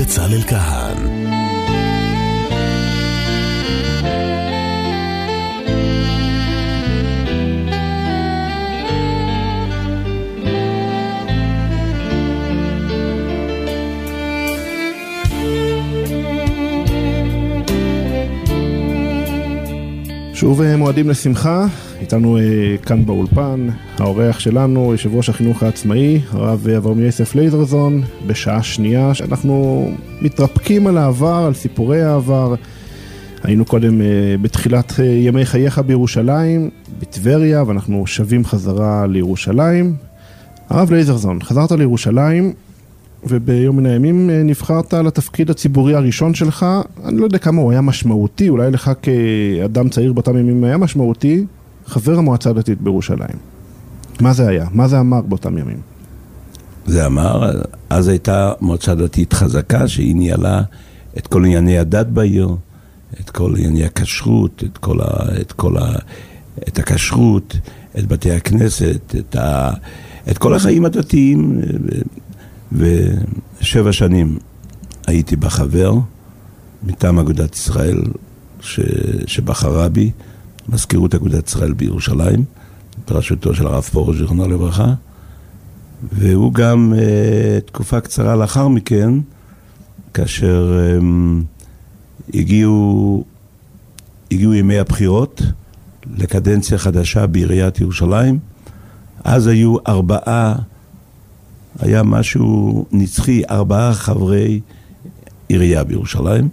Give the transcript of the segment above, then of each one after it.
בצלאל כהן. שוב מועדים לשמחה, איתנו כאן באולפן, האורח שלנו, יושב ראש החינוך העצמאי, הרב אברהם יוסף לייזרזון, בשעה שנייה שאנחנו מתרפקים על העבר, על סיפורי העבר. היינו קודם בתחילת ימי חייך בירושלים, בטבריה, ואנחנו שבים חזרה לירושלים. הרב לייזרזון, חזרת לירושלים, וביום מן הימים נבחרת לתפקיד הציבורי הראשון שלך. אני לא יודע כמה הוא היה משמעותי, אולי לך כאדם צעיר באותם ימים היה משמעותי, חבר המועצה הדתית בירושלים. מה זה היה? מה זה אמר באותם ימים? זה אמר, אז הייתה מועצה דתית חזקה שהיא ניהלה את כל ענייני הדת בעיר, את כל ענייני הכשרות, את הכשרות, את בתי הכנסת, את כל החיים הדתיים. ו7 שנים הייתי בחבר מטעם אגודת ישראל שבחרה בי, מזכירות אגודת ישראל בירושלים, בראשותו של הרב פרוש זיכרונו לברכה, והוא גם תקופה קצרה לאחר מכן, כאשר הגיעו ימי הבחירות לקדנציה חדשה בעיריית ירושלים. אז היו 4, היה משהו נצחי, 4 חברי עירייה בירושלים,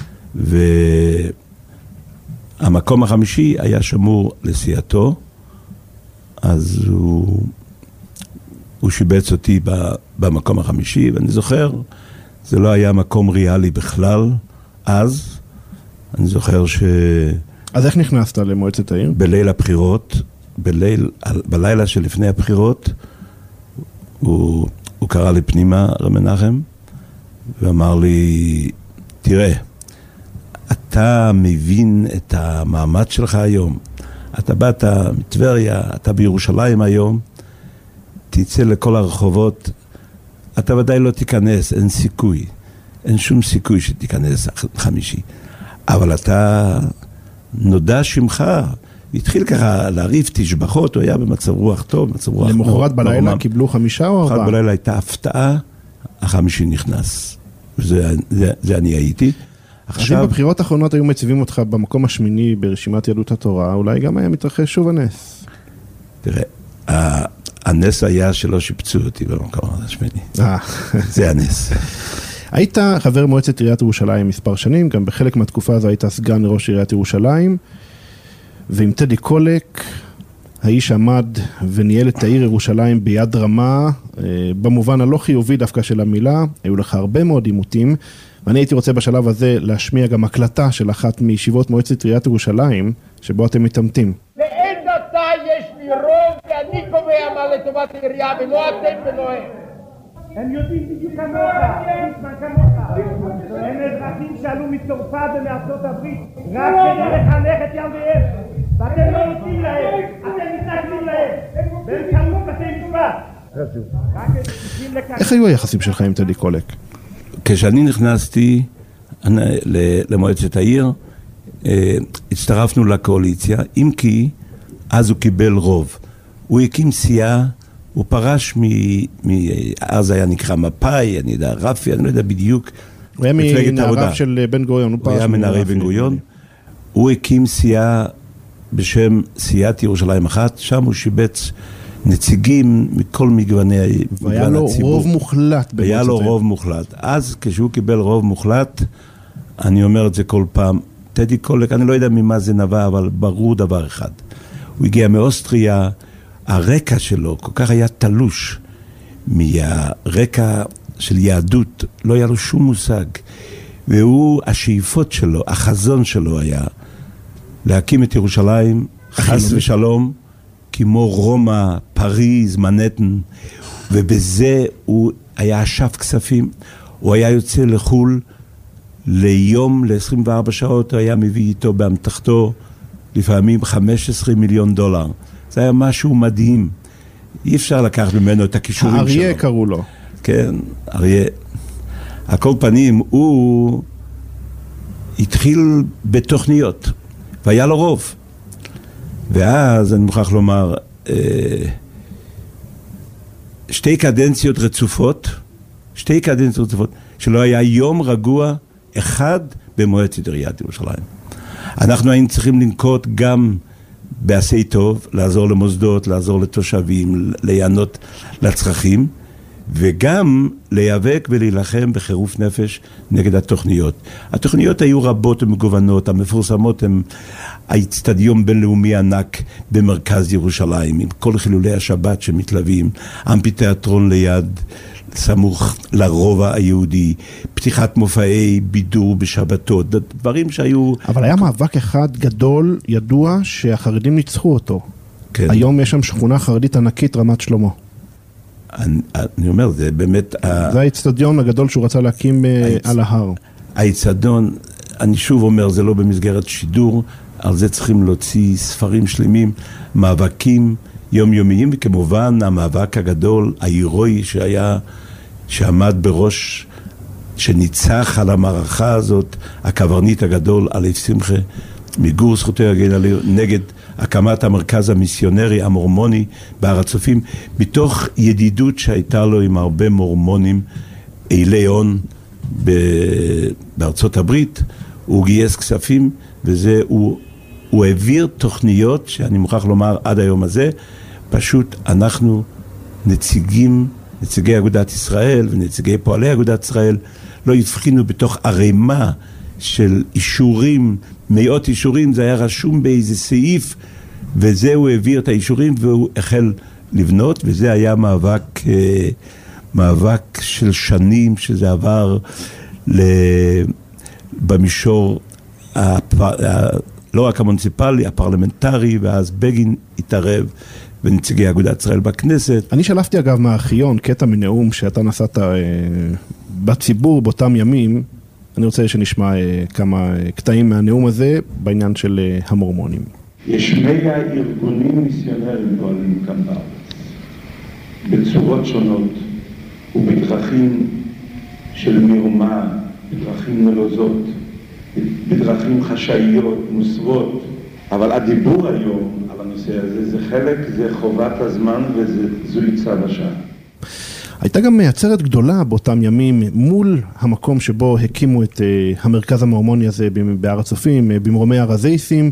והמקום החמישי היה שמור לסיעתו, אז הוא שיבץ אותי במקום החמישי, ואני זוכר, זה לא היה מקום ריאלי בכלל, אז אני זוכר אז איך נכנסת למועצת העיר? בליל הבחירות, בלילה שלפני הבחירות, הוא קרא לי פנימה, רב מנחם, ואמר לי, תראה, אתה מבין את המעמד שלך היום, אתה באת מטבריה, אתה בירושלים היום, תצא לכל הרחובות, אתה ודאי לא תיכנס, אין סיכוי, אין שום סיכוי שתיכנס חמישי, אבל אתה נודע שמך, התחיל ככה להריף תשבחות, הוא היה במצב רוח טוב, במצב רוח טוב. למחרת בלילה קיבלו 5 או 4? למחרת בלילה הייתה הפתעה, החמישי נכנס. זה אני הייתי. עכשיו בבחירות האחרונות היו מציבים אותך במקום השמיני ברשימת יהדות התורה, אולי גם היה מתרחש שוב הנס. תראה, הנס היה שלא שיפצו אותי במקום השמיני. זה הנס. היית חבר מועצת עיריית ירושלים מספר שנים, גם בחלק מהתקופה הזו היית סגן ראש עיריית ירושלים, ועם טדי קולק, האיש עמד וניהל את העיר ירושלים ביד רמה, במובן הלא חיובי דווקא של המילה, היו לך הרבה מאוד עימותים, ואני הייתי רוצה בשלב הזה להשמיע גם הקלטה של אחת מישיבות מועצת עיריית ירושלים, שבו אתם מתעמתים. לעת עתה יש לי רוב, ואני קובע מה לטובת העירייה, ולא אתם ולא הם. הם יודעים בדיוק כמוך, הם אזרחים שעלו מצרפת ומארצות הברית, רק כדי לחנך את ילדיהם, ואתם לא נותנים להם, אתם מתנגדים להם, והם קמו בתי משפט. איך היו היחסים שלך עם טדי קולק? כשאני נכנסתי למועצת העיר, הצטרפנו לקואליציה, אם כי אז הוא קיבל רוב. הוא הקים סיעה, הוא פרש אז היה נקרא מפאי, אני יודע, רפי, אני לא יודע בדיוק. הוא היה מנעריו של בן גוריון. הוא היה מנערי בן גוריון. הוא הקים סיעה בשם סיעת ירושלים אחת, שם הוא שיבץ נציגים מכל מגווני הציבור. והיה לו רוב מוחלט. היה לו רוב מוחלט. אז כשהוא קיבל רוב מוחלט, אני אומר את זה כל פעם, טדי קולק, אני לא יודע ממה זה נבע, אבל ברור דבר אחד. הוא הגיע מאוסטריה, הרקע שלו כל כך היה תלוש מהרקע של יהדות, לא היה לו שום מושג. והוא, השאיפות שלו, החזון שלו היה להקים את ירושלים, חס ושלום, כמו רומא, פריז, מנהטן, ובזה הוא היה אשף כספים. הוא היה יוצא לחול ליום, ל-24 שעות, הוא היה מביא איתו באמתחתו, לפעמים $15 מיליון. זה היה משהו מדהים. אי אפשר לקחת ממנו את הכישורים שלו. האריה קראו לו. כן, אריה. על כל פנים, הוא התחיל בתוכניות, והיה לו רוב. ואז אני מוכרח לומר, שתי קדנציות רצופות, שלא היה יום רגוע אחד במועצת עיריית ירושלים. אנחנו היינו צריכים לנקוט גם בעשי טוב, לעזור למוסדות, לעזור לתושבים, להיענות לצרכים, וגם להיאבק ולהילחם בחירוף נפש נגד התוכניות. התוכניות היו רבות ומגוונות, המפורסמות הם האצטדיון בינלאומי ענק במרכז ירושלים, עם כל חילולי השבת שמתלווים, אמפיתיאטרון ליד, סמוך לרובע היהודי, פתיחת מופעי בידור בשבתות, דברים שהיו... אבל היה מאבק אחד גדול, ידוע, שהחרדים ניצחו אותו. כן. היום יש שם שכונה חרדית ענקית, רמת שלמה. אני אומר, זה באמת... זה האצטדיון הגדול שהוא רצה להקים על ההר. האצטדיון, אני שוב אומר, זה לא במסגרת שידור, על זה צריכים להוציא ספרים שלמים, מאבקים יומיומיים, וכמובן המאבק הגדול, ההירואי שעמד בראש, שניצח על המערכה הזאת, הקברניט הגדול, אלף שמחה, מגור זכותו יגן עליו, נגד הקמת המרכז המיסיונרי המורמוני בהר הצופים, מתוך ידידות שהייתה לו עם הרבה מורמונים, אילי הון בארצות הברית, הוא גייס כספים, וזה, הוא העביר תוכניות, שאני מוכרח לומר עד היום הזה, פשוט אנחנו נציגי אגודת ישראל ונציגי פועלי אגודת ישראל, לא הבחינו בתוך ערימה של אישורים, מאות אישורים, זה היה רשום באיזה סעיף, וזה הוא העביר את האישורים והוא החל לבנות, וזה היה מאבק של שנים, שזה עבר במישור לא רק המוניציפלי, הפרלמנטרי, ואז בגין התערב ונציגי אגודת ישראל בכנסת. אני שלפתי אגב מהארכיון קטע מנאום שאתה נשאת בציבור באותם ימים, אני רוצה שנשמע כמה קטעים מהנאום הזה בעניין של המורמונים. יש 100 ארגונים מיסיונריים פועלים כאן בארץ, בצורות שונות ובדרכים של מרמה, בדרכים נלוזות, בדרכים חשאיות, מוסרות, אבל הדיבור היום על הנושא הזה זה חלק, זה חובת הזמן וזוהי צו השעה. הייתה גם עצרת גדולה באותם ימים מול המקום שבו הקימו את המרכז המורמוני הזה בהר הצופים, במרומי הר הזיסים,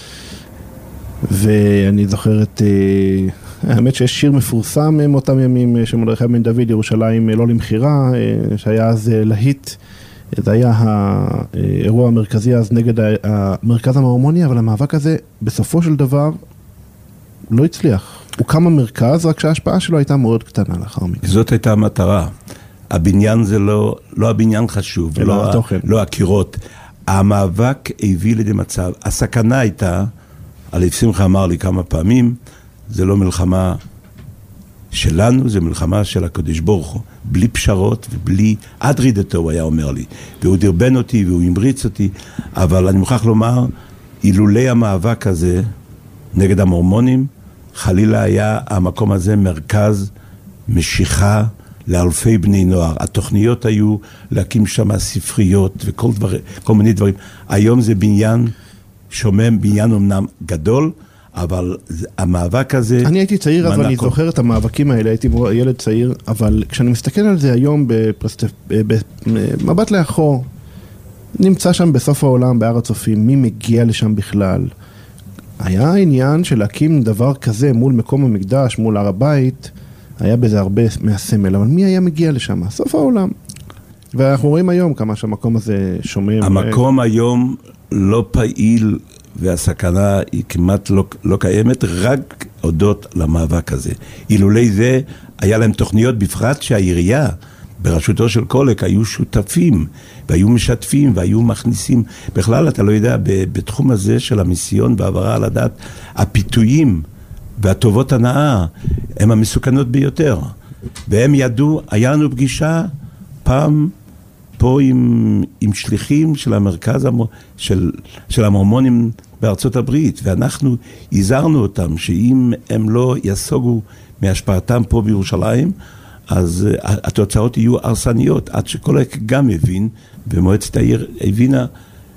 ואני זוכר האמת שיש שיר מפורסם מאותם ימים של מרדכי בן דוד, ירושלים לא למחירה, שהיה אז להיט, זה היה האירוע המרכזי אז נגד המרכז המורמוני, אבל המאבק הזה בסופו של דבר לא הצליח. הוא קם המרכז, רק שההשפעה שלו הייתה מאוד קטנה לאחר מכן. זאת הייתה המטרה. הבניין זה לא הבניין חשוב, לא הקירות. המאבק הביא לידי מצב. הסכנה הייתה, אלף שמחה אמר לי כמה פעמים, זה לא מלחמה שלנו, זה מלחמה של הקדוש ברוך הוא. בלי פשרות ובלי עד רידתו, הוא היה אומר לי. והוא דרבן אותי והוא המריץ אותי, אבל אני מוכרח לומר, אילולי המאבק הזה נגד המורמונים, חלילה היה המקום הזה מרכז משיכה לאלפי בני נוער. התוכניות היו להקים שם ספריות וכל מיני דברים. היום זה בניין שומם, בניין אמנם גדול, אבל המאבק הזה... אני הייתי צעיר, אבל אני זוכר את המאבקים האלה, הייתי ילד צעיר, אבל כשאני מסתכל על זה היום במבט לאחור, נמצא שם בסוף העולם, בהר הצופים, מי מגיע לשם בכלל? היה העניין של להקים דבר כזה מול מקום המקדש, מול הר הבית, היה בזה הרבה מהסמל, אבל מי היה מגיע לשם? סוף העולם. ואנחנו רואים היום כמה שהמקום הזה שומם. המקום היום לא פעיל, והסכנה היא כמעט לא קיימת, רק הודות למאבק הזה. אילולי זה, היה להם תוכניות, בפרט שהעירייה, בראשותו של קולק, היו שותפים, והיו משתפים, והיו מכניסים. בכלל, אתה לא יודע, בתחום הזה של המיסיון והעברה על הדת, הפיתויים והטובות הנאה, הם המסוכנות ביותר. והם ידעו, היה לנו פגישה פעם פה עם שליחים של המרכז של המורמונים בארצות הברית, ואנחנו הזהרנו אותם שאם הם לא יסוגו מהשפעתם פה בירושלים, אז התוצאות יהיו הרסניות, עד שכל גם הבין, ומועצת העיר הבינה,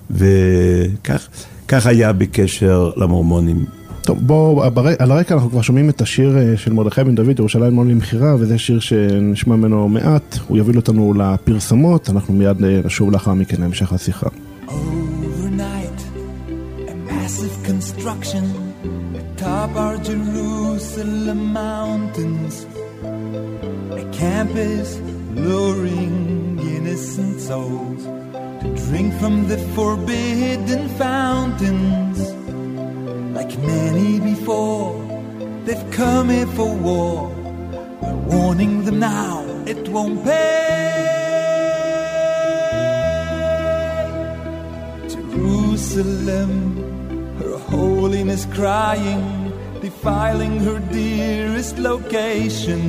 וכך היה בקשר למורמונים. טוב, בואו, על הרקע אנחנו כבר שומעים את השיר של מרדכי בן דוד, ירושלים לא למכירה, וזה שיר שנשמע ממנו מעט, הוא יוביל אותנו לפרסמות, אנחנו מיד נשוב לאחר מכן להמשך השיחה. Overnight, a massive construction atop our Jerusalem mountains, a campus luring innocent souls to drink from the forbidden fountains. Like many before, they've come here for war. We're warning them now, it won't pay. Jerusalem, her holiness crying, defiling her dearest location.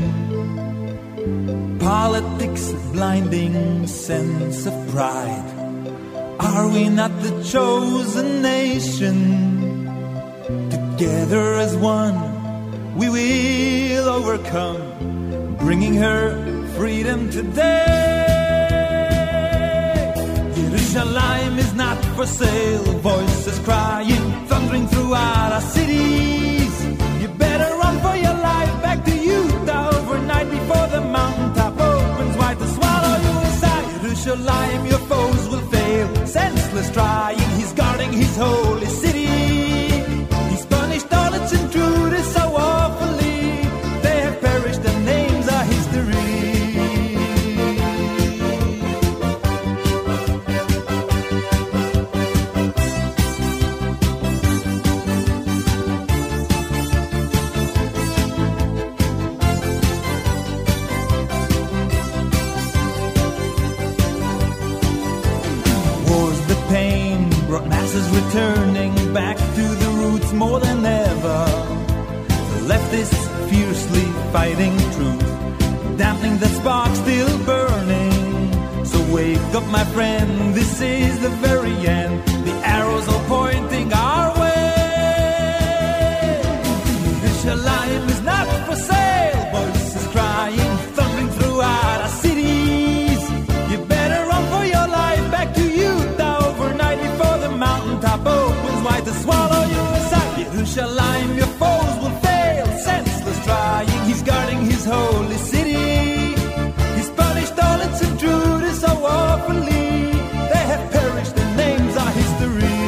Politics, blinding sense of pride. Are we not the chosen nation? Together as one, we will overcome, bringing her freedom today. Jerusalem is not for sale, voices crying, thundering throughout our cities. You better run for your life back to Utah overnight before the mountaintop opens wide to swallow you inside. Jerusalem, your foes will fail, senseless trying, he's guarding his holy city. All its intruders so awfully, they have perished, their names are history. Wars, the pain, brought masses returning back to the roots more than ever. The leftists fiercely fighting truth, dampening the spark still burning. So wake up, my friend, this is the very end. The arrows are pointing our way. Jerusalem is not for sale, voices crying, thundering throughout our cities. You better run for your life back to Utah overnight before the mountaintop opens wide to swallow you aside. Jerusalem, your foes will fail, senseless trying, he's guarding his holy city. He's punished all its intruders so awfully, they have perished, their names are history.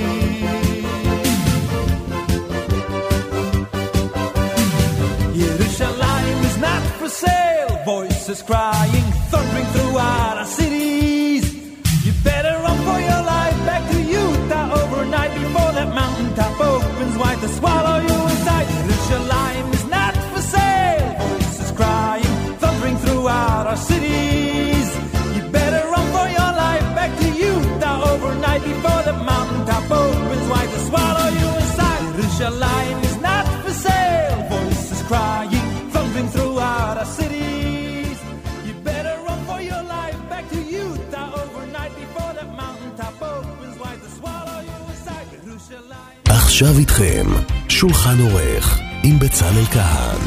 Jerusalem is not for sale, voices crying, thundering throughout our cities. You better run for your life back to Utah overnight before that mountaintop opens wide to swallow you inside. Jerusalem is not for sale, voices crying, thundering throughout our cities. You better run for your life back to Utah overnight before the mountaintop opens wide to swallow you inside. Jerusalem is not for sale, voices crying, thundering throughout our cities. You better run for your life back to Utah overnight before the mountaintop opens wide to swallow you inside. Jerusalem. עכשיו איתכם, שולחן עורך, עם בצלאל כהן.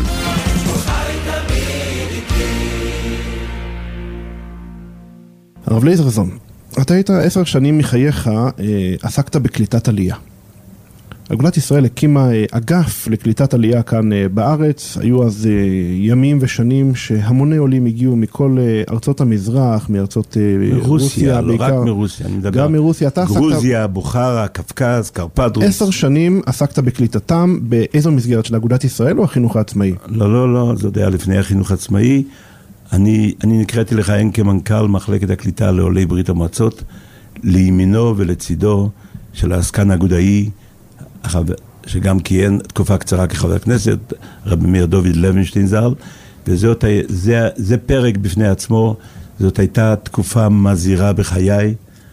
הרב לייזרזון, אתה היית 10 שנים מחייך, עסקת בקליטת עלייה. אגודת ישראל הקימה אגף לקליטת עלייה כאן בארץ, היו אז ימים ושנים שהמוני עולים הגיעו מכל ארצות המזרח, מארצות רוסיה, לא בעיקר, רק מרוסיה, אני מדבר. גם מרוסיה, גרוזיה, בוכרה, קפקז, קרפדרוס. 10 שנים עסקת בקליטתם, באיזו מסגרת של אגודת ישראל או החינוך העצמאי? לא, זה היה לפני החינוך העצמאי. אני נקראתי לכהן כמנכ"ל מחלקת הקליטה לעולי ברית המועצות, לימינו ולצידו של העסקן האגודאי, שגם כיהן תקופה קצרה כחבר הכנסת, רבי מאיר דוד לוינשטיין ז"ל, וזה פרק בפני עצמו, זאת הייתה תקופה מזהירה בחיי.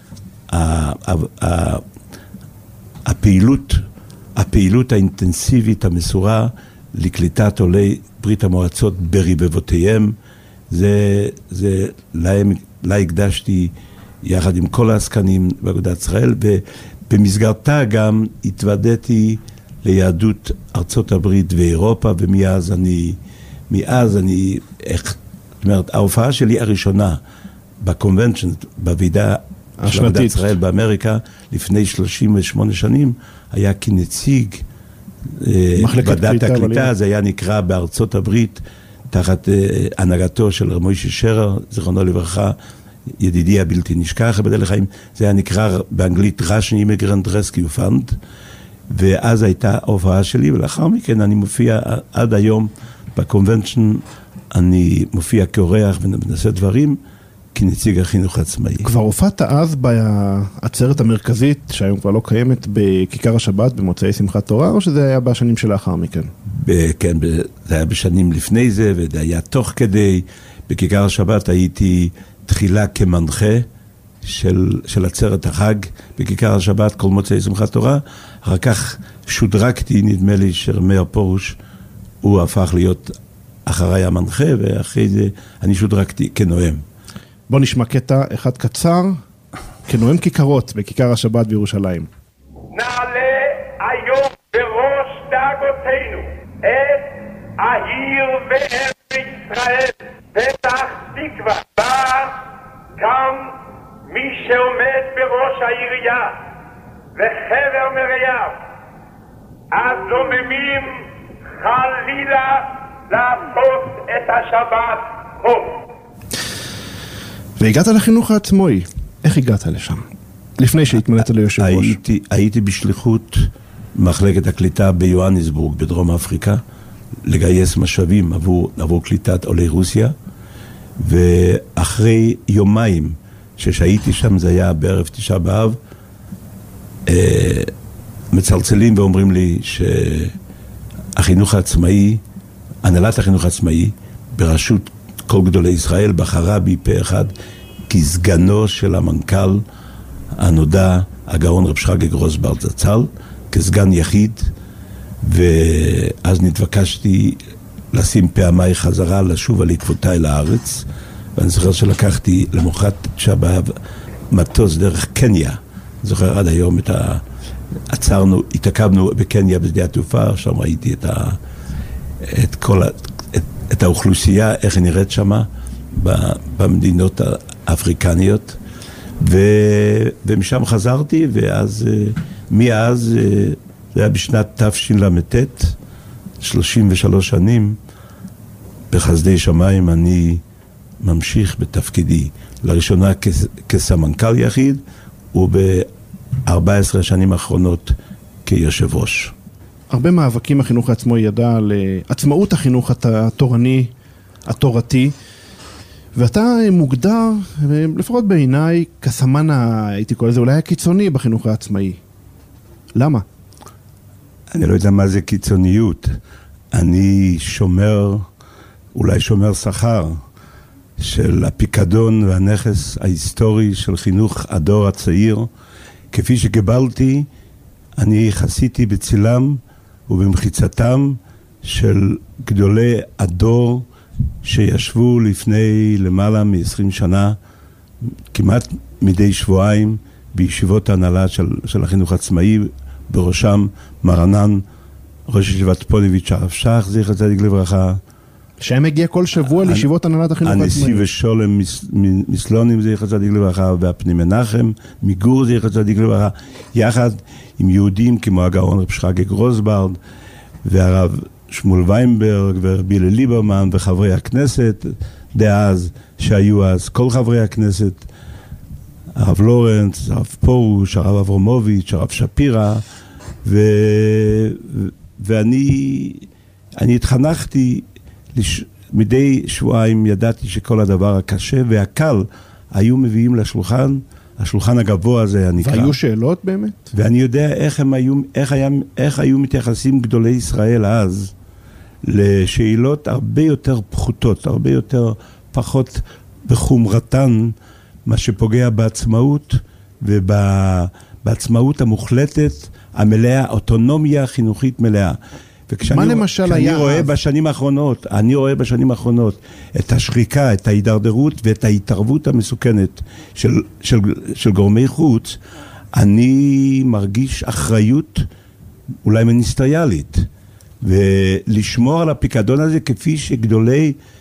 הפעילות האינטנסיבית המסורה לקליטת עולי ברית המועצות ברבבותיהם, זה לה הקדשתי יחד עם כל העסקנים באגודת ישראל, ובמסגרתה גם התוודעתי ליהדות ארצות הברית ואירופה, ומאז אני אומרת, ההופעה שלי הראשונה בקונבנשן, בוועידה של עבודת ישראל באמריקה, לפני 38 שנים, היה כנציג ועדת הקליטה, זה היה נקרא בארצות הברית, תחת הנהגתו של מוישה שרר, זיכרונו לברכה, ידידי הבלתי נשכח, בדל לחיים, זה היה נקרא באנגלית Russian Immigrant Rescue Fund, ואז הייתה ההופעה שלי, ולאחר מכן אני מופיע עד היום בקונבנשן, אני מופיע כאורח ונעשה דברים, כנציג החינוך העצמאי. כבר הופעת אז בעצרת המרכזית, שהיום כבר לא קיימת, בכיכר השבת, במוצאי שמחת תורה, או שזה היה בשנים שלאחר מכן? כן, זה היה בשנים לפני זה, וזה היה תוך כדי, בכיכר השבת הייתי תחילה כמנחה של עצרת החג, בכיכר השבת, כל מוצאי שמחת תורה, אחר כך שודרקתי, נדמה לי שמאיר פרוש, הוא הפך להיות אחריי המנחה, ואחרי זה אני שודרקתי כנואם. בוא נשמע קטע אחד קצר, כנואם כיכרות בכיכר השבת בירושלים. נעלה היום בראש דאגותינו את העיר וארץ ישראל, פתח תקווה, בה גם מי שעומד בראש העירייה וחבר מרעיו, אז זוממים חלילה לעשות את השבת חוב. והגעת לחינוך העצמאי, איך הגעת לשם? לפני שהתמלאת ליושב ראש. הייתי בשליחות מחלקת הקליטה ביואניסבורג בדרום אפריקה, לגייס משאבים עבור קליטת עולי רוסיה, ואחרי יומיים שהייתי שם, זה היה בערב תשעה באב, מצלצלים ואומרים לי שהחינוך העצמאי, הנהלת החינוך העצמאי, בראשות כל גדולי ישראל, בחרה בי פה אחד כסגנו של המנכ"ל הנודע, הגאון רב שרגא גרוסברד זצ"ל, כסגן יחיד, ואז נתבקשתי לשים פעמיי חזרה, לשוב על עקבותיי לארץ, ואני זוכר שלקחתי למחרת שבאב מטוס דרך קניה, זוכר עד היום עצרנו, התעכבנו בקניה בשדה התעופה, שם ראיתי את האוכלוסייה, איך היא נראית שמה, במדינות האפריקניות, ומשם חזרתי, מאז, זה היה בשנת תשל"ט, 33 שנים, בחסדי שמיים אני ממשיך בתפקידי, לראשונה כסמנכ"ל יחיד, וב-14 השנים האחרונות כיושב ראש. הרבה מאבקים החינוך העצמאי ידע על עצמאות החינוך התורני, התורתי, ואתה מוגדר, לפחות בעיניי, כסמן, הייתי קורא לזה, אולי הקיצוני בחינוך העצמאי. למה? אני לא יודע מה זה קיצוניות. אני אולי שומר שכר של הפיקדון והנכס ההיסטורי של חינוך הדור הצעיר. כפי שקיבלתי, אני חסיתי בצילם ובמחיצתם של גדולי הדור שישבו לפני למעלה מ-20 שנה, כמעט מדי שבועיים, בישיבות ההנהלה של החינוך העצמאי, בראשם מרנן, ראש ישיבת פוניביץ' הרב שך, זכר צדיק לברכה. שהם הגיע כל שבוע לישיבות הנהלת החינוך העצמאי. הנשיא ושולם מסלונים, זכר צדיק לברכה, והפני מנחם, מיגור, זכר צדיק לברכה, יחד עם יהודים כמו הגאון רב שרגא גרוסברד, והרב שמואל ויינברג, ורבי ליברמן, וחברי הכנסת דאז, שהיו אז כל חברי הכנסת, הרב לורנץ, הרב פרוש, הרב אברמוביץ', הרב שפירא, ואני התחנכתי, מדי שבועיים ידעתי שכל הדבר הקשה והקל היו מביאים לשולחן, השולחן הגבוה הזה היה נקרא. והיו שאלות באמת? ואני יודע איך היו מתייחסים גדולי ישראל אז לשאלות הרבה יותר פחותות, הרבה יותר פחות בחומרתן, מה שפוגע בעצמאות ובעצמאות המוחלטת, המלאה, אוטונומיה חינוכית מלאה. מה למשל היה? אני רואה בשנים האחרונות את השחיקה, את ההידרדרות ואת ההתערבות המסוכנת של גורמי חוץ, אני מרגיש אחריות אולי מיניסטריאלית, ולשמור על הפיקדון הזה כפי שגדולי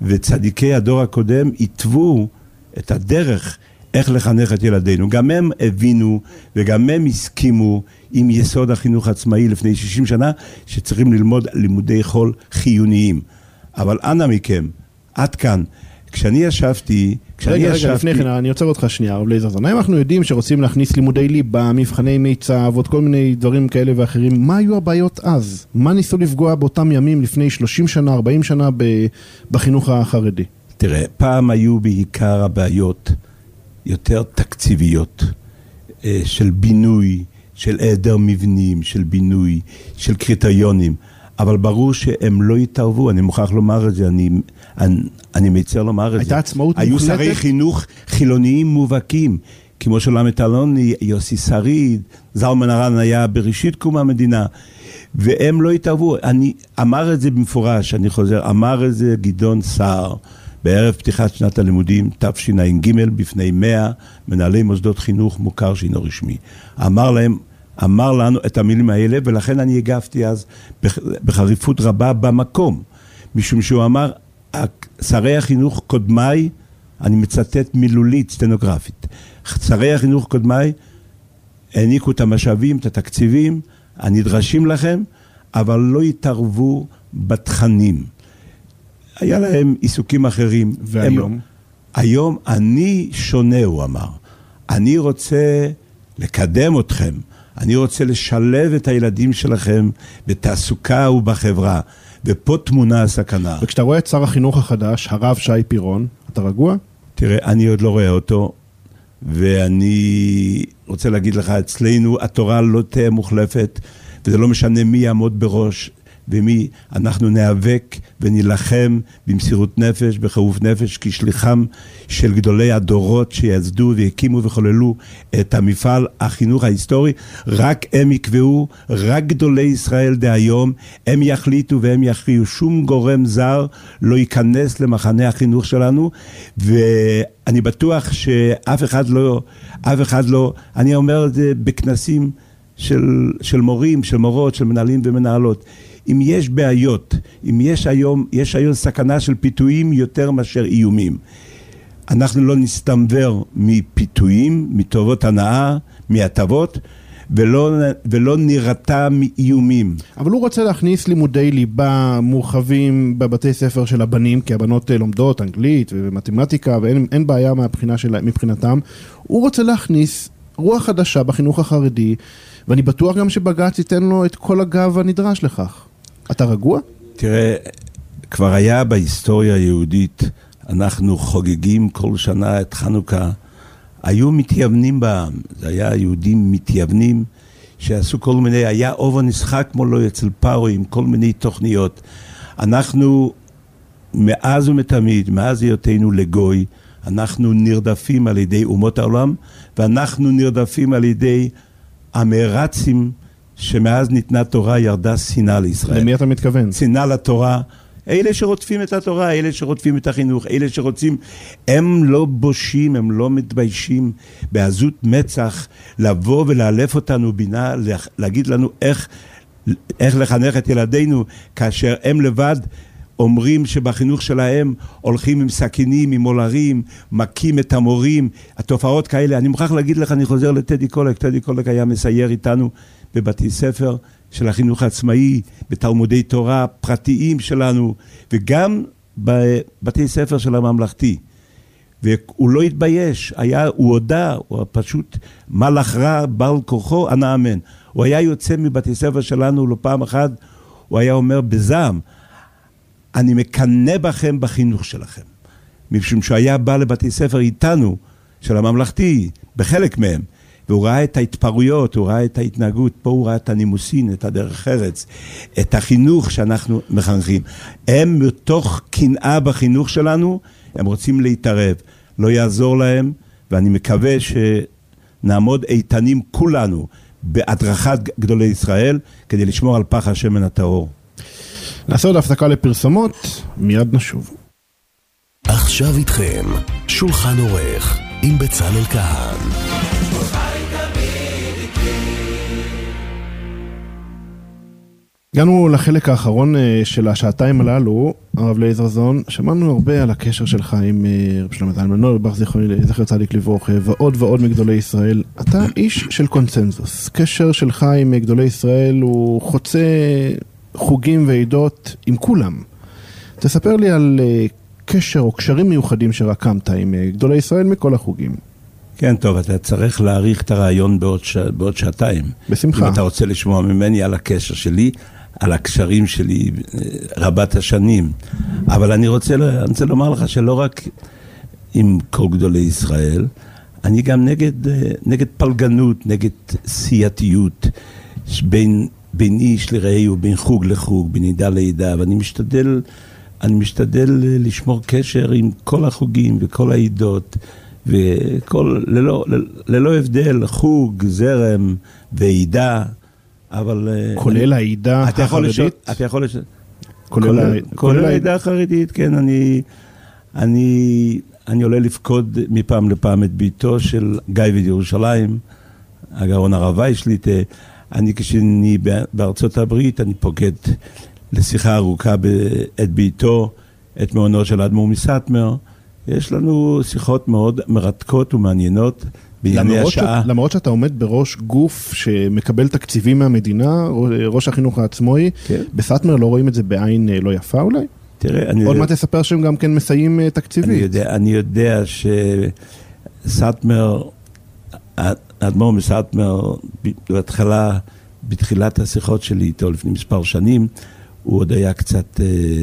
וצדיקי הדור הקודם התוו את הדרך איך לחנך את ילדינו. גם הם הבינו וגם הם הסכימו עם יסוד החינוך העצמאי לפני 60 שנה, שצריכים ללמוד לימודי חול חיוניים. אבל אנא מכם, עד כאן, כשאני ישבתי... רגע, לפני כן, אני עוצר אותך שנייה, הרב לייזרזון. האם אנחנו יודעים שרוצים להכניס לימודי ליבה, מבחני מיצ"ב, ועוד כל מיני דברים כאלה ואחרים? מה היו הבעיות אז? מה ניסו לפגוע באותם ימים לפני 30 שנה, 40 שנה בחינוך החרדי? תראה, פעם היו בעיקר הבעיות יותר תקציביות, של בינוי, של היעדר מבנים, של בינוי, של קריטריונים. אבל ברור שהם לא התערבו, אני מוכרח לומר את זה, אני מצר לומר את זה. הייתה עצמאות מוחלטת? היו שרי חינוך חילוניים מובהקים, כמו שלמת אלוני, יוסי שריד, זלמן ארן היה בראשית קום המדינה, והם לא התערבו. אמר את זה במפורש, אני חוזר, אמר את זה גדעון סער, בערב פתיחת שנת הלימודים, תשע"ג, בפני 100 מנהלי מוסדות חינוך מוכר שאינו רשמי. אמר לנו את המילים האלה, ולכן אני הגבתי אז בחריפות רבה במקום, משום שהוא אמר, שרי החינוך קודמיי, אני מצטט מילולית, סטנוגרפית, שרי החינוך קודמיי העניקו את המשאבים, את התקציבים הנדרשים לכם, אבל לא התערבו בתכנים. היה להם עיסוקים אחרים. והיום? היום אני שונה, הוא אמר. אני רוצה לקדם אתכם, אני רוצה לשלב את הילדים שלכם בתעסוקה ובחברה, ופה תמונה הסכנה. וכשאתה רואה את שר החינוך החדש, הרב שי פירון, אתה רגוע? תראה, אני עוד לא רואה אותו, ואני רוצה להגיד לך, אצלנו התורה לא תהיה מוחלפת, וזה לא משנה מי יעמוד בראש, ומי אנחנו נאבק ונלחם במסירות נפש, בחירוף נפש, כשליחם של גדולי הדורות שיסדו והקימו וחוללו את המפעל החינוך ההיסטורי. רק הם יקבעו, רק גדולי ישראל דהיום, הם יחליטו והם יכריעו. שום גורם זר לא ייכנס למחנה החינוך שלנו, ואני בטוח שאף אחד לא, אני אומר את זה בכנסים של מורים, של מורות, של מנהלים ומנהלות. אם יש בעיות, אם יש היום סכנה של פיתויים יותר מאשר איומים, אנחנו לא נסתמבר מפיתויים, מטובות הנאה, מהטבות, ולא נראתה מאיומים. אבל הוא רוצה להכניס לימודי ליבה מורחבים בבתי ספר של הבנים, כי הבנות לומדות אנגלית ומתמטיקה, ואין בעיה מבחינתם. הוא רוצה להכניס רוח חדשה בחינוך החרדי, ואני בטוח גם שבג"ץ ייתן לו את כל הגב הנדרש לכך. אתה רגוע? תראה, כבר היה בהיסטוריה היהודית, אנחנו חוגגים כל שנה את חנוכה, היו מתייוונים בעם, זה היה יהודים מתייוונים, שעשו כל מיני, היה אוב הנשחק כמו לא אצל פארו, עם כל מיני תוכניות. אנחנו, מאז ומתמיד, מאז היותנו לגוי, אנחנו נרדפים על ידי אומות העולם, ואנחנו נרדפים על ידי המרצים, שמאז ניתנה תורה ירדה שנאה לישראל. למי אתה מתכוון? שנאה לתורה. אלה שרודפים את התורה, אלה שרודפים את החינוך, אלה שרוצים, הם לא בושים, הם לא מתביישים בעזות מצח, לבוא ולאלף אותנו בינה, להגיד לנו איך לחנך את ילדינו, כאשר הם לבד אומרים שבחינוך שלהם הולכים עם סכינים, עם מולרים, מכים את המורים, התופעות כאלה. אני מוכרח להגיד לך, אני חוזר לטדי קולק, טדי קולק היה מסייר איתנו בבתי ספר של החינוך העצמאי, בתלמודי תורה פרטיים שלנו, וגם בבתי ספר של הממלכתי. והוא לא התבייש, הוא הודע, הוא פשוט מלאך רע, בעל כוחו, אנא אמן. הוא היה יוצא מבתי ספר שלנו, לא פעם אחת, הוא היה אומר בזעם, אני מקנא בכם בחינוך שלכם. משום שהיה בא לבתי ספר איתנו, של הממלכתי, בחלק מהם, והוא ראה את ההתפרעויות, הוא ראה את ההתנהגות, פה הוא ראה את הנימוסין, את הדרך ארץ, את החינוך שאנחנו מחנכים. הם מתוך קנאה בחינוך שלנו, הם רוצים להתערב, לא יעזור להם, ואני מקווה שנעמוד איתנים כולנו, בהדרכת גדולי ישראל, כדי לשמור על פח השמן הטהור. נעשה עוד הפסקה לפרסומות, מיד נשוב. עכשיו איתכם, שולחן עורך, עם בצלאל כהן. הגענו לחלק האחרון של השעתיים הללו, הרב לייזרזון, שמענו הרבה על הקשר שלך עם רב שלמה זלמן נוירבך, זכר צדיק לברכה, ועוד ועוד מגדולי ישראל. אתה איש של קונצנזוס. קשר שלך עם גדולי ישראל הוא חוצה חוגים ועדות עם כולם. תספר לי על קשר או קשרים מיוחדים שרקמת עם גדולי ישראל מכל החוגים. כן, טוב, אתה צריך להעריך את הרעיון בעוד שעתיים. בשמחה. אם אתה רוצה לשמוע ממני על הקשר שלי, על הקשרים שלי רבת השנים. אבל אני רוצה לומר לך שלא רק עם כל גדולי ישראל, אני גם נגד פלגנות, נגד סייתיות, בין איש לרעהו, בין חוג לחוג, בין עדה לעדה, ואני משתדל לשמור קשר עם כל החוגים וכל העדות, ללא הבדל, חוג, זרם ועדה, אבל... כולל העדה החרדית? אתה יכול לשאול. כולל העדה החרדית, כן. אני עולה לפקוד מפעם לפעם את ביתו של גיא וירושלים, הגאון הרב ויישליט. כשאני בארצות הברית, אני פוקד לשיחה ארוכה את ביתו, את מעונו של אדמו"ר מסאטמר. יש לנו שיחות מאוד מרתקות ומעניינות בענייני השעה. למרות שאתה עומד בראש גוף שמקבל תקציבים מהמדינה, ראש החינוך העצמאי, כן. בסאטמר לא רואים את זה בעין לא יפה אולי? תראה, עוד מה תספר שהם גם כן מסייעים תקציבית. אני יודע שסאטמר, אדמו"ר מסאטמר, בתחילת השיחות שלי איתו לפני מספר שנים, הוא עוד היה קצת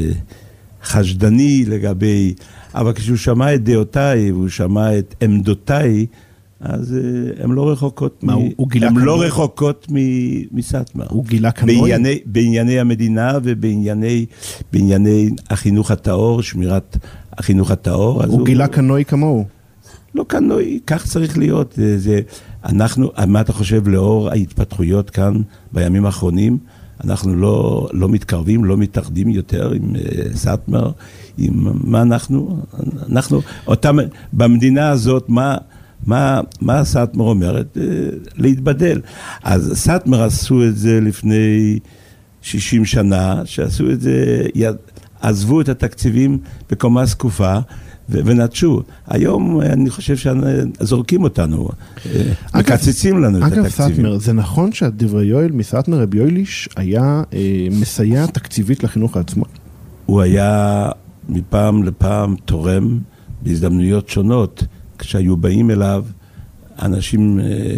חשדני לגבי... אבל כשהוא שמע את דעותיי, והוא שמע את עמדותיי, אז הן לא רחוקות מסאטמר. הוא גילה קנוי? בענייני המדינה ובענייני החינוך הטהור, שמירת החינוך הטהור. הוא גילה קנוי כמוהו? לא קנוי, כך צריך להיות. מה אתה חושב לאור ההתפתחויות כאן בימים האחרונים? אנחנו לא מתקרבים, לא מתאחדים יותר עם סאטמר, עם מה אנחנו במדינה הזאת, מה סאטמר אומרת? להתבדל. אז סאטמר עשו את זה לפני 60 שנה, שעשו את זה, עזבו את התקציבים בקומה סקופה, ונטשו. היום אני חושב שזורקים אותנו, מקצצים לנו את התקציבים. אגב, סאטמר, זה נכון שהדברי יואל מסאטמר רבי יויליש היה מסייע תקציבית לחינוך העצמאי? הוא היה מפעם לפעם תורם בהזדמנויות שונות, כשהיו באים אליו אנשים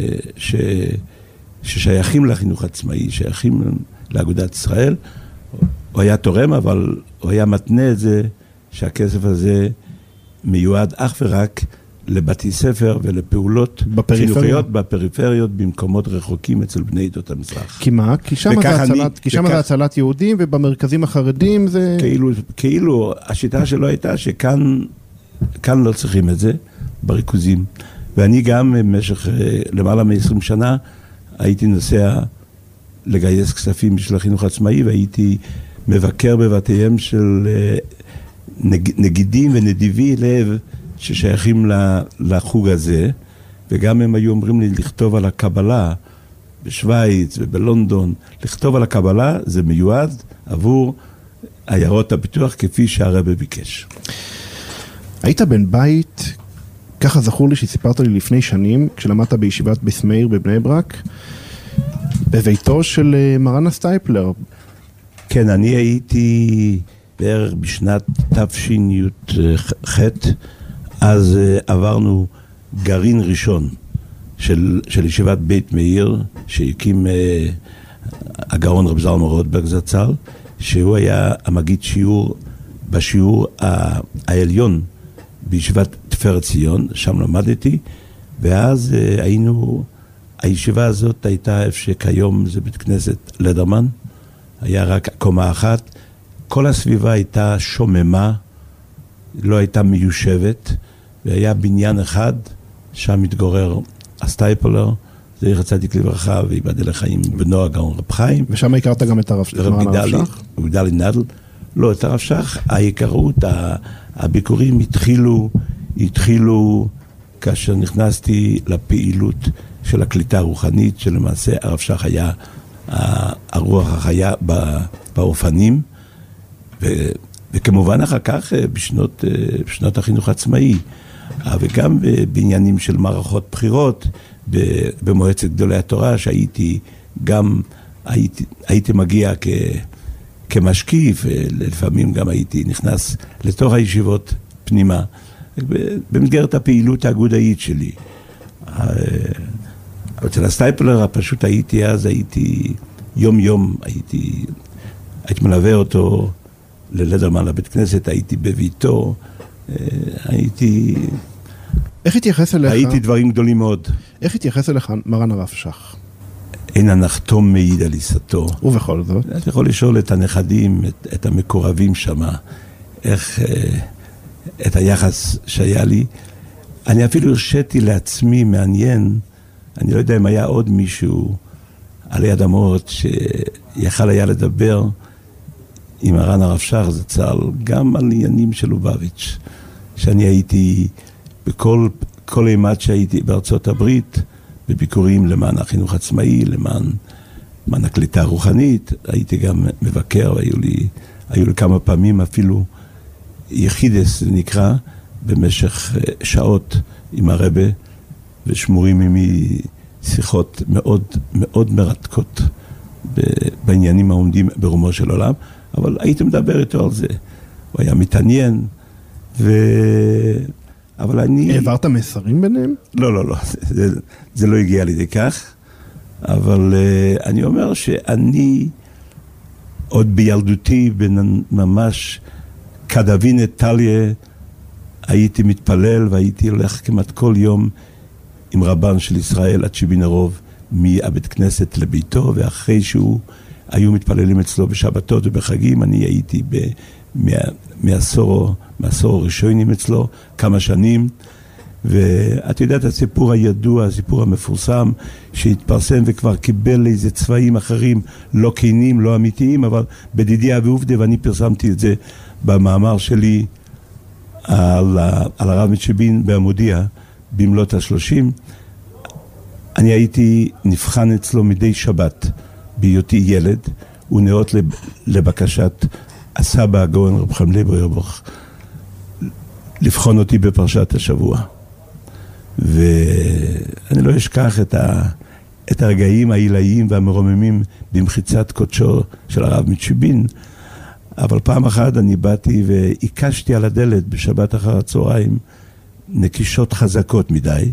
ששייכים לחינוך עצמאי, שייכים לאגודת ישראל. הוא היה תורם, אבל הוא היה מתנה את זה שהכסף הזה מיועד אך ורק לבתי ספר ולפעולות חינוכיות בפריפריות, במקומות רחוקים אצל בני עדות המזרח. כי מה? כי שם זה הצלת יהודים, ובמרכזים החרדים זה... כאילו, השיטה שלו הייתה שכאן לא צריכים את זה, בריכוזים. ואני גם במשך למעלה מ-20 שנה הייתי נוסע לגייס כספים בשביל החינוך העצמאי, והייתי מבקר בבתיהם של נגידים ונדיבי לב ששייכים לחוג הזה, וגם הם היו אומרים לי לכתוב על הקבלה בשוויץ ובלונדון. לכתוב על הקבלה זה מיועד עבור עיירות הפיתוח כפי שהרבא ביקש. היית בן בית, ככה זכור לי שסיפרת לי לפני שנים, כשלמדת בישיבת ביס מאיר בבני ברק, בביתו של מרן הסטייפלר. כן, אני הייתי בערך בשנת תשי"ח, אז עברנו גרעין ראשון של ישיבת בית מאיר, שהקים הגאון רב זלמן רוטברג זצ"ל, שהוא היה המגיד שיעור בשיעור העליון בישיבת תפארת ציון, שם למדתי, ואז הישיבה הזאת הייתה איפה שכיום זה בית כנסת לדרמן, היה רק קומה אחת, כל הסביבה הייתה שוממה, לא הייתה מיושבת, והיה בניין אחד, שם מתגורר הסטייפלר, זכר צדיק לברכה, וייבדל לחיים בנו הגאון רב חיים. ושם הכרת גם את הרב שך? גדלי נדל. לא, את הרב שך, ההיכרות, הביקורים התחילו כאשר נכנסתי לפעילות של הקליטה הרוחנית, שלמעשה הרב שך היה הרוח החיה באופנים, וכמובן אחר כך בשנות החינוך העצמאי, וגם בעניינים של מערכות בחירות, במועצת גדולי התורה, שהייתי גם, הייתי מגיע כמשקיף, לפעמים גם הייתי נכנס לתוך הישיבות פנימה, במסגרת הפעילות האגודאית שלי. אצל הסטייפלר פשוט הייתי יום הייתי מלווה אותו ללדרמן לבית כנסת, הייתי בביתו, איך התייחס אליך? הייתי דברים גדולים מאוד. איך התייחס אליך מרן הרב שך? אין הנחתום מעיד על עיסתו. ובכל זאת? אתה יכול לשאול את הנכדים, את המקורבים שם, את היחס שהיה לי. אני אפילו הרשיתי לעצמי, מעניין, אני לא יודע אם היה עוד מישהו עלי אדמות שיכל היה לדבר עם מרן הרב שך זצ"ל, גם על עניינים של לובביץ', שאני הייתי בכל אימת שהייתי בארצות הברית, בביקורים למען החינוך עצמאי, למען הקליטה הרוחנית, הייתי גם מבקר, היו לי כמה פעמים אפילו יחידס, זה נקרא, במשך שעות עם הרבה, ושמורים עמי שיחות מאוד מאוד מרתקות בעניינים העומדים ברומו של עולם, אבל הייתי מדבר איתו על זה. הוא היה מתעניין, אבל אני... העברת מסרים ביניהם? לא, זה לא הגיע לידי כך, אבל אני אומר שאני עוד בילדותי, ממש כדבין את טליה, הייתי מתפלל והייתי הולך כמעט כל יום עם רבן של ישראל, הצ'יבינרוב, מהבית כנסת לביתו, ואחרי שהוא היו מתפללים אצלו בשבתות ובחגים, אני הייתי מעשור ראשונים אצלו כמה שנים, ואת יודעת הסיפור הידוע, הסיפור המפורסם, שהתפרסם וכבר קיבל איזה צבעים אחרים, לא כנים, לא אמיתיים, אבל בדידיה ועובדה, ואני פרסמתי את זה במאמר שלי על הרב מצ'בין בעמודיה, במלות ה-30. אני הייתי נבחן אצלו מדי שבת, בהיותי ילד, הוא נאות לבקשת הסבא הגאון רב חיים לייב אוירבך, לבחון אותי בפרשת השבוע. ואני לא אשכח את הרגעים העילאיים והמרוממים במחיצת קודשו של הרב מצ'בין, אבל פעם אחת אני באתי ועיקשתי על הדלת בשבת אחר הצהריים, נקישות חזקות מדי,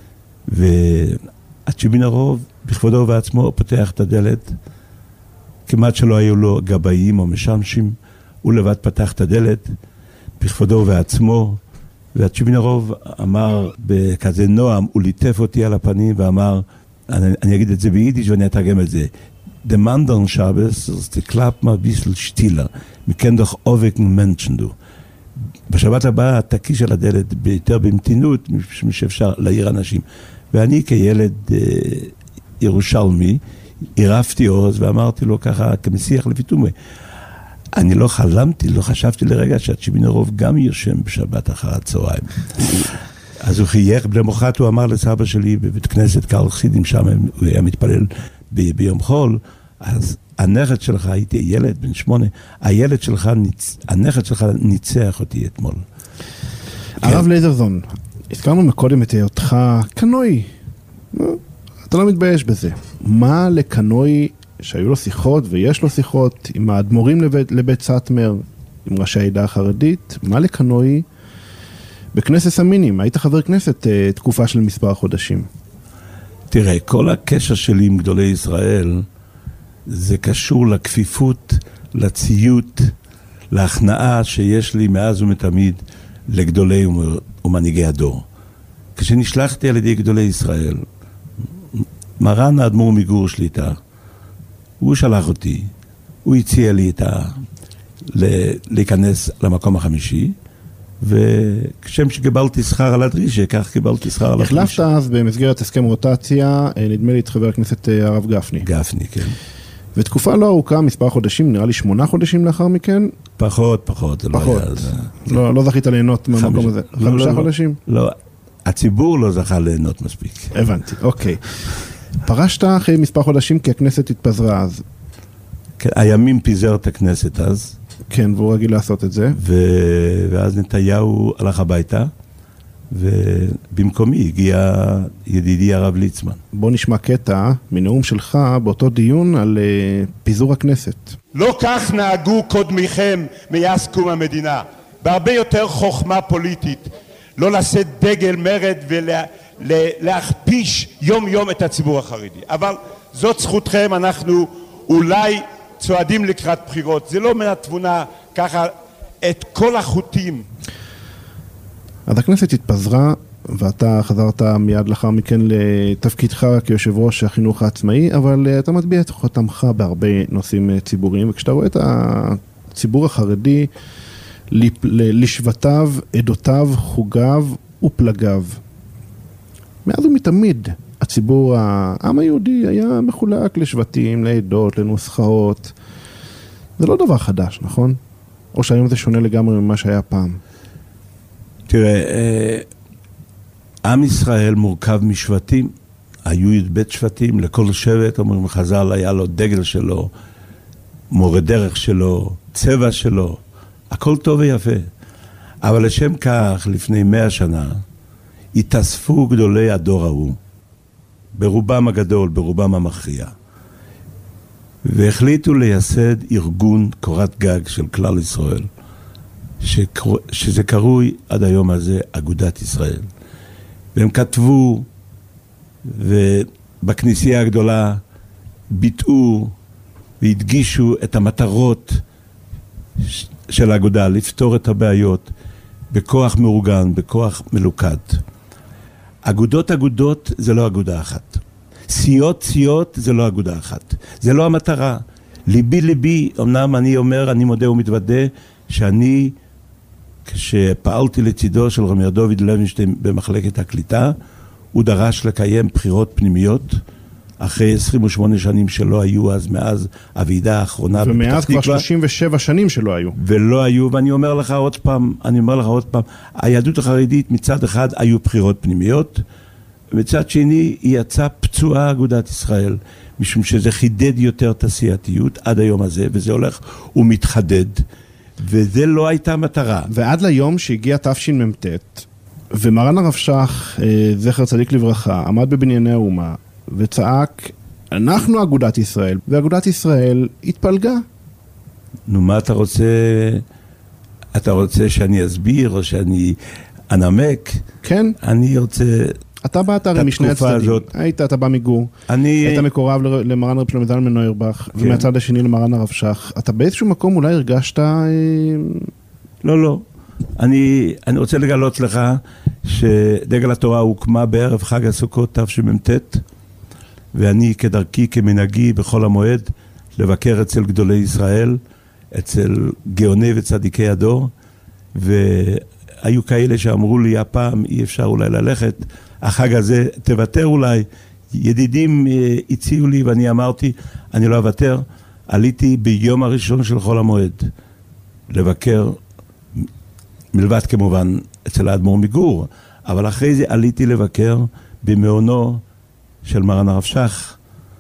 והצ'יבין הרוב בכבודו ובעצמו פותח את הדלת, כמעט שלא היו לו גבאים או משמשים, הוא לבד פתח את הדלת בכבודו ובעצמו, והצ'יבין הרוב אמר בכזה נועם, הוא ליטף אותי על הפנים ואמר, אני אגיד את זה ביידיש ואני אתרגם את זה, The Mandern Shabbos, das klappt mal ein bisschen stiller. Wir können doch aufwecken Menschen, du. בשבת הבאה תקיש על הדלת ביותר במתינות, שאפשר להעיר אנשים. ואני כילד ירושלמי, עירפתי עוז ואמרתי לו ככה, כמשיח לפיתומי, אני לא חלמתי, לא חשבתי לרגע שהצ'יבין הרוב גם ירשם בשבת אחר הצהריים. אז הוא חייך, למחרת הוא אמר לסבא שלי בבית כנסת קרל חסידים, שם הוא היה מתפלל ביום חול, אז הנכד שלך, הייתי ילד בן 8, הנכד שלך ניצח אותי אתמול. הרב לייזרזון, הזכרנו מקודם את היותך קנוי, אתה לא מתבייש בזה. מה לקנוי שהיו לו שיחות ויש לו שיחות עם האדמו"רים לבית סאטמר, עם ראשי העדה החרדית, מה לקנוי בכנסת המינים? היית חבר כנסת תקופה של מספר חודשים. תראה, כל הקשר שלי עם גדולי ישראל, זה קשור לכפיפות, לציות, להכנעה שיש לי מאז ומתמיד לגדולי ומנהיגי הדור. כשנשלחתי על ידי גדולי ישראל, מרן האדמו"ר מגור שליטה, הוא שלח אותי, הוא הציע לי להיכנס למקום החמישי, וכשם שקיבלתי שכר על הדרישה, כך קיבלתי שכר על הדרישה. החלפת אז במסגרת הסכם רוטציה, נדמה לי את חבר הכנסת הרב גפני. גפני, כן. ותקופה לא ארוכה, מספר חודשים, נראה לי 8 חודשים לאחר מכן. פחות. לא זכית ליהנות מהמקום הזה. 5 חודשים? לא, הציבור לא זכה ליהנות מספיק. הבנתי, אוקיי. פרשת אחרי מספר חודשים כי הכנסת התפזרה אז. כן, הימין פיזר את הכנסת אז. כן, והוא רגיל לעשות את זה. ואז נתניהו הלך הביתה, ובמקומי הגיע ידידי הרב ליצמן. בוא נשמע קטע מנאום שלך באותו דיון על פיזור הכנסת. לא כך נהגו קודמיכם מאז קום המדינה, בהרבה יותר חוכמה פוליטית, לא לשאת דגל מרד ולהכפיש יום יום את הציבור החרדי. אבל זאת זכותכם, אנחנו אולי צועדים לקראת בחירות, זה לא מן התבונה ככה את כל החוטים. אז הכנסת התפזרה, ואתה חזרת מיד לאחר מכן לתפקידך כיושב ראש החינוך העצמאי, אבל אתה מטביע את חותמך בהרבה נושאים ציבוריים, וכשאתה רואה את הציבור החרדי לשבטיו, עדותיו, חוגיו ופלגיו, מאז ומתמיד הציבור, העם היהודי היה מחולק לשבטים, לעדות, לנוסחאות. זה לא דבר חדש, נכון? או שהיום זה שונה לגמרי ממה שהיה פעם? תראה, עם ישראל מורכב משבטים, היו י"ב שבטים, לכל שבט, אומרים חז"ל, היה לו דגל שלו, מורה דרך שלו, צבע שלו, הכל טוב ויפה. אבל לשם כך, לפני 100 שנה, התאספו גדולי הדור ההוא, ברובם הגדול, ברובם המכריע, והחליטו לייסד ארגון קורת גג של כלל ישראל, שזה קרוי עד היום הזה אגודת ישראל. והם כתבו, ובכנסייה הגדולה ביטאו והדגישו את המטרות של האגודה, לפתור את הבעיות בכוח מאורגן, בכוח מלוכד. אגודות זה לא אגודה אחת. סיעות זה לא אגודה אחת. זה לא המטרה. ליבי, אמנם אני אומר, אני מודה ומתוודה, שאני, כשפעלתי לצידו של רמ"ר דוד לוינשטיין במחלקת הקליטה, הוא דרש לקיים בחירות פנימיות, אחרי 28 שנים שלא היו אז, מאז הוועידה האחרונה. ומאז כבר 37 שנים שלא היו. ולא היו, ואני אומר לך עוד פעם, היהדות החרדית מצד אחד היו בחירות פנימיות, ומצד שני היא יצאה פצועה אגודת ישראל, משום שזה חידד יותר את הסיעתיות עד היום הזה, וזה הולך ומתחדד, וזה לא הייתה מטרה. ועד ליום שהגיע תשמ"ט, ומרן הרב שך, זכר צדיק לברכה, עמד בבנייני האומה, וצעק, אנחנו אגודת ישראל, ואגודת ישראל התפלגה. נו, מה אתה רוצה? אתה רוצה שאני אסביר או שאני אנמק? כן. אני רוצה... אתה באת הרי משני הצדדים. אתה בא מגור. היית מקורב למרן הרב שלמה זלמן נוירבך, ומהצד השני למרן הרב שך. אתה באיזשהו מקום אולי הרגשת... לא. אני רוצה לגלות לך שדגל התורה הוקמה בערב חג הסוכות תשמ"ט, ואני כדרכי כמנהגי בכל המועד לבקר אצל גדולי ישראל, אצל גאוני וצדיקי הדור, והיו כאלה שאמרו לי, הפעם אי אפשר אולי ללכת, החג הזה תוותר אולי. ידידים הציעו לי ואני אמרתי, אני לא אוותר. עליתי ביום הראשון של חול המועד לבקר, מלבד כמובן אצל האדמו"ר מגור, אבל אחרי זה עליתי לבקר במעונו של מרן הרב שך,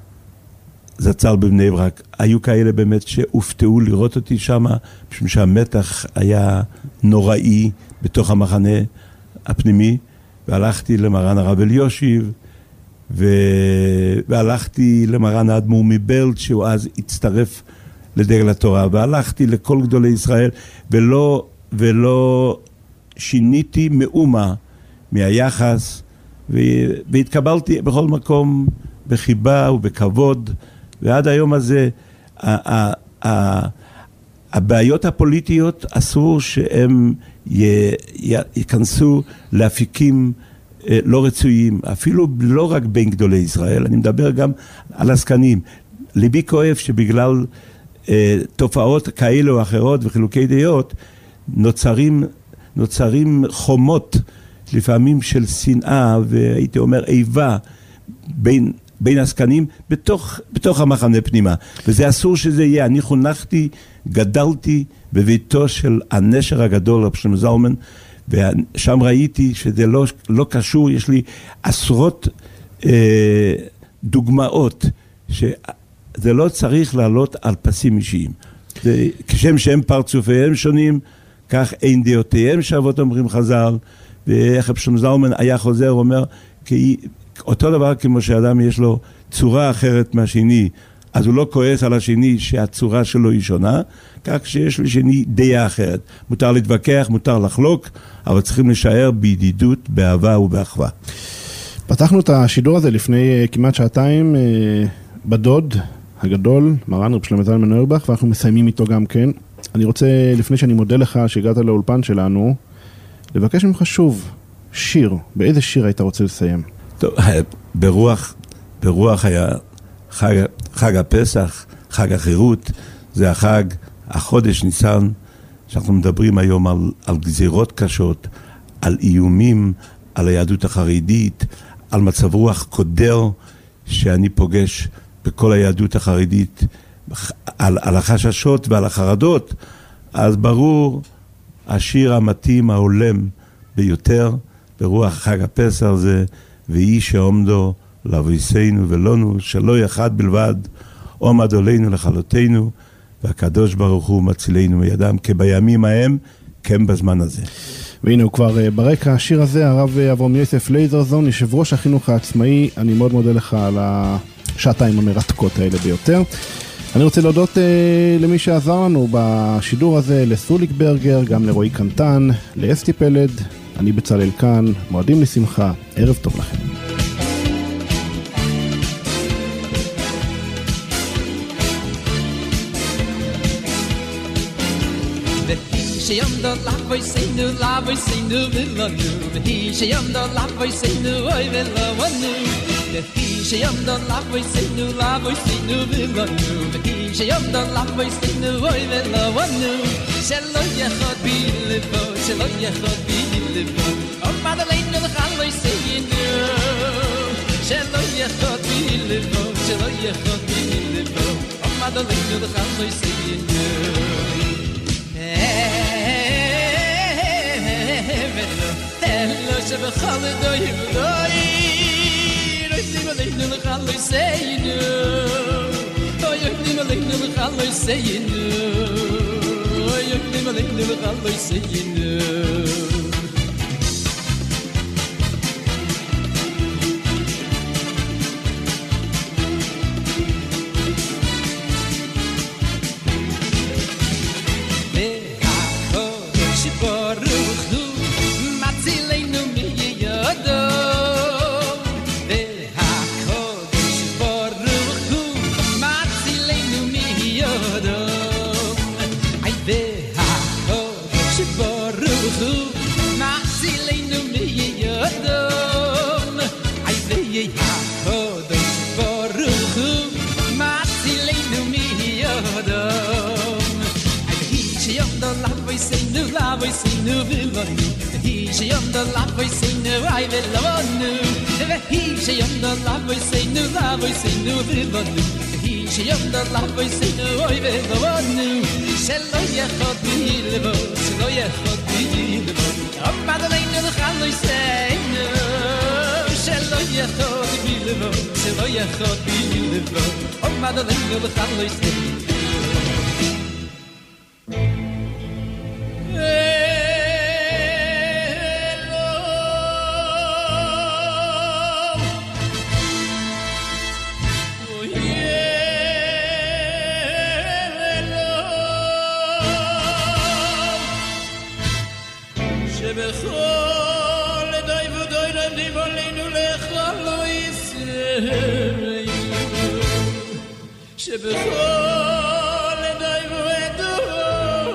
זצ"ל בבני ברק. היו כאלה באמת שהופתעו לראות אותי שם, משום שהמתח היה נוראי בתוך המחנה הפנימי, והלכתי למרן הרב אליושיב, והלכתי למרן האדמו"ר מבלט, שהוא אז הצטרף לדגל התורה, והלכתי לכל גדולי ישראל, ולא שיניתי מאומה מהיחס, והתקבלתי בכל מקום בחיבה ובכבוד, ועד היום הזה הבעיות הפוליטיות אסור שהם ייכנסו לאפיקים לא רצויים, אפילו לא רק בין גדולי ישראל, אני מדבר גם על עסקנים. ליבי כואב שבגלל תופעות כאלה או אחרות וחילוקי דעות נוצרים חומות לפעמים של שנאה, והייתי אומר איבה בין עסקנים בתוך המחנה פנימה, וזה אסור שזה יהיה. אני חונכתי, גדלתי בביתו של הנשר הגדול רב שלמה זלמן, ושם ראיתי שזה לא קשור. יש לי עשרות דוגמאות זה לא צריך לעלות על פסים אישיים. כשם שהם פרצופיהם שונים, כך אין דעותיהם שוות, אומרים חז"ל, ואיך שלמה זלמן היה חוזר, אומר, כי אותו דבר כמו שאדם יש לו צורה אחרת מהשני, אז הוא לא כועס על השני שהצורה שלו היא שונה, כך שיש לשני דעה אחרת. מותר להתווכח, מותר לחלוק, אבל צריכים להישאר בידידות, באהבה ובאחווה. פתחנו את השידור הזה לפני כמעט שעתיים בדוד הגדול, מרן רב שלמה זלמן אוירבך, ואנחנו מסיימים איתו גם כן. אני רוצה, לפני שאני מודה לך שהגעת לאולפן שלנו, לבקש ממך שוב שיר. באיזה שיר היית רוצה לסיים? טוב, ברוח היה חג הפסח, חג החירות, זה החודש ניסן, שאנחנו מדברים היום על גזירות קשות, על איומים, על היהדות החרדית, על מצב רוח קודר שאני פוגש בכל היהדות החרדית, על החששות ועל החרדות. אז ברור, השיר המתאים, העולם ביותר, ברוח חג הפסח זה, ויהי שעומדו לאבויסנו ולנו, שלא אחד בלבד, עומד עלינו לכלותנו, והקדוש ברוך הוא מצילנו מידם, כבימים ההם, כן בזמן הזה. והנה הוא כבר ברקע השיר הזה, הרב אברהם יוסף לייזרזון, יושב ראש החינוך העצמאי. אני מאוד מודה לך על השעתיים המרתקות האלה ביותר. אני רוצה להודות למי שעזר לנו בשידור הזה, לסוליק ברגר, גם לרועי קנטן, לאסתי פלד, אני בצלאל כאן, מועדים לשמחה, ערב טוב לכם. Sheyam da lavoy seinu vilanu He sheyam da lavoy seinu oy vilanu He sheyam da lavoy seinu vilanu He sheyam da lavoy seinu oy vilanu Shelo yechot bi libo Oh Madeleine the chaloy seinu Shelo yechot bi libo Oh Madeleine the chaloy seinu Hello, Shabbat Doyim Doyim Roisim Aleinu L'Chaloi Seinu Oyoklim Aleinu L'Chaloi Seinu Oyoklim Aleinu L'Chaloi Seinu Seinu vilanu He sheyam da lavoy seinu I vilanu He sheyam da lavoy seinu vilanu He sheyam da lavoy seinu I vilanu Shelo yechot bi libo Oh Madeleine the chaloy seinu Shelo yechot bi libo Oh Madeleine the chaloy seinu שבכל ידיים ועדו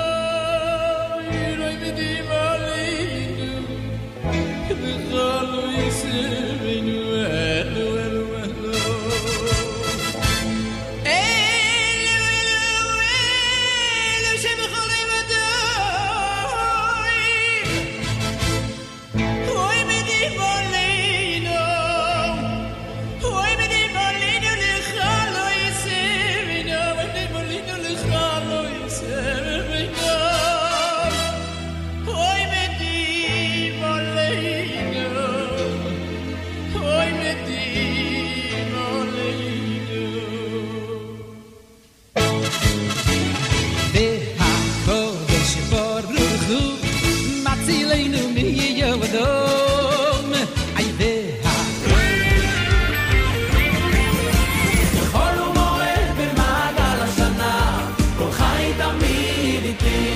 ירוי מדים עלינו בכל יסרנו אלו אלו אלו אלו שבכל ידיים ירוי מדים עלינו ירוי מדים עלינו לכל יצילנו מיהודום עיווה חול ומועד במעגל השנה כל חי תמיד איתי